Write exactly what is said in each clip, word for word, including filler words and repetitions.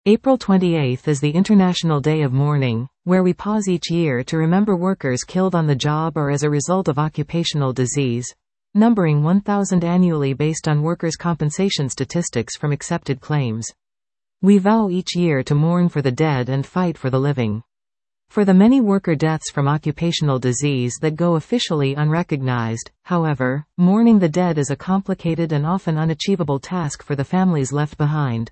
April twenty-eighth is the International Day of Mourning, where we pause each year to remember workers killed on the job or as a result of occupational disease, numbering one thousand annually based on workers' compensation statistics from accepted claims. We vow each year to mourn for the dead and fight for the living. For the many worker deaths from occupational disease that go officially unrecognized, however, mourning the dead is a complicated and often unachievable task for the families left behind.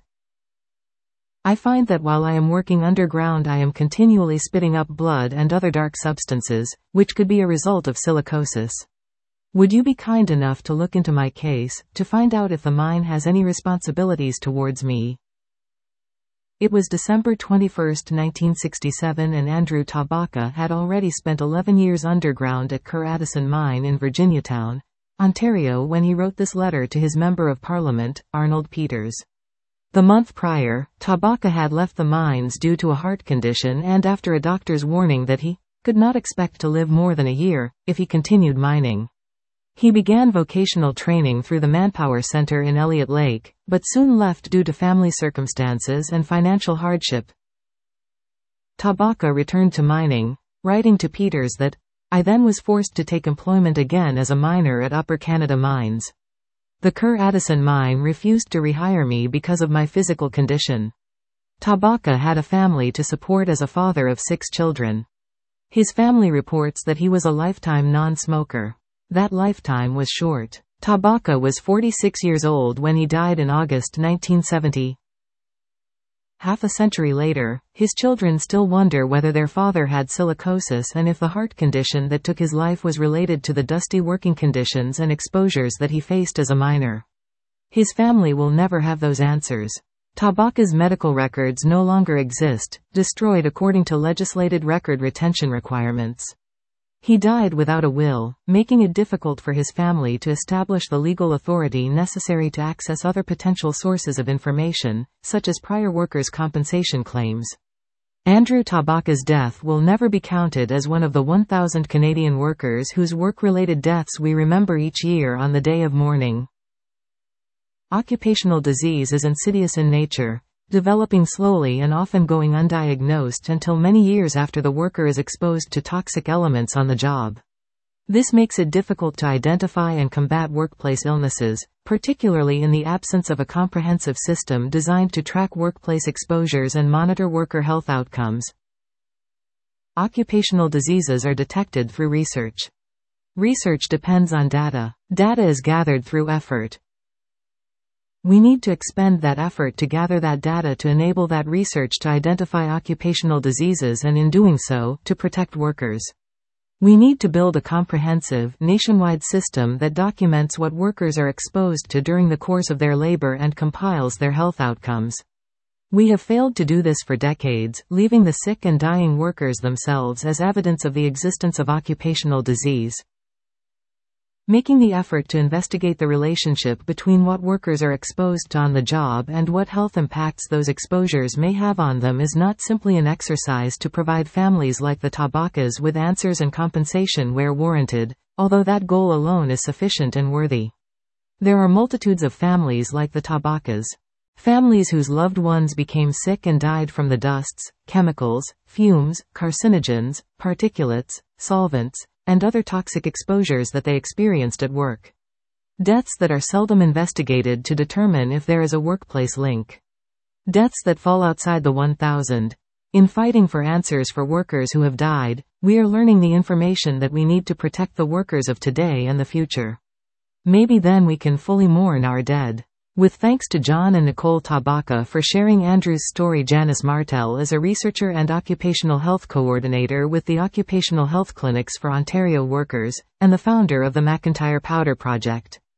I find that while I am working underground I am continually spitting up blood and other dark substances, which could be a result of silicosis. Would you be kind enough to look into my case, to find out if the mine has any responsibilities towards me? It was December twenty-first, nineteen sixty-seven, and Andrew Tabaka had already spent eleven years underground at Kerr Addison Mine in Virginiatown, Ontario when he wrote this letter to his Member of Parliament, Arnold Peters. The month prior, Tabaka had left the mines due to a heart condition and after a doctor's warning that he could not expect to live more than a year if he continued mining. He began vocational training through the Manpower Center in Elliott Lake, but soon left due to family circumstances and financial hardship. Tabaka returned to mining, writing to Peters that, "I then was forced to take employment again as a miner at Upper Canada Mines. The Kerr Addison mine refused to rehire me because of my physical condition." Tabaka had a family to support as a father of six children. His family reports that he was a lifetime non-smoker. That lifetime was short. Tabaka was forty-six years old when he died in August nineteen seventy. Half a century later, his children still wonder whether their father had silicosis and if the heart condition that took his life was related to the dusty working conditions and exposures that he faced as a miner. His family will never have those answers. Tabaka's medical records no longer exist, destroyed according to legislated record retention requirements. He died without a will, making it difficult for his family to establish the legal authority necessary to access other potential sources of information, such as prior workers' compensation claims. Andrew Tabaka's death will never be counted as one of the one thousand Canadian workers whose work-related deaths we remember each year on the Day of Mourning. Occupational disease is insidious in nature, developing slowly and often going undiagnosed until many years after the worker is exposed to toxic elements on the job. This makes it difficult to identify and combat workplace illnesses, particularly in the absence of a comprehensive system designed to track workplace exposures and monitor worker health outcomes. Occupational diseases are detected through research. Research depends on data. Data is gathered through effort. We need to expend that effort to gather that data to enable that research to identify occupational diseases and in doing so, to protect workers. We need to build a comprehensive, nationwide system that documents what workers are exposed to during the course of their labor and compiles their health outcomes. We have failed to do this for decades, leaving the sick and dying workers themselves as evidence of the existence of occupational disease. Making the effort to investigate the relationship between what workers are exposed to on the job and what health impacts those exposures may have on them is not simply an exercise to provide families like the Tabakas with answers and compensation where warranted, although that goal alone is sufficient and worthy. There are multitudes of families like the Tabakas. Families whose loved ones became sick and died from the dusts, chemicals, fumes, carcinogens, particulates, solvents, and other toxic exposures that they experienced at work. Deaths that are seldom investigated to determine if there is a workplace link. Deaths that fall outside the one thousand. In fighting for answers for workers who have died, we are learning the information that we need to protect the workers of today and the future. Maybe then we can fully mourn our dead. With thanks to John and Nicole Tabaka for sharing Andrew's story. Janice Martel is a researcher and occupational health coordinator with the Occupational Health Clinics for Ontario Workers, and the founder of the McIntyre Powder Project.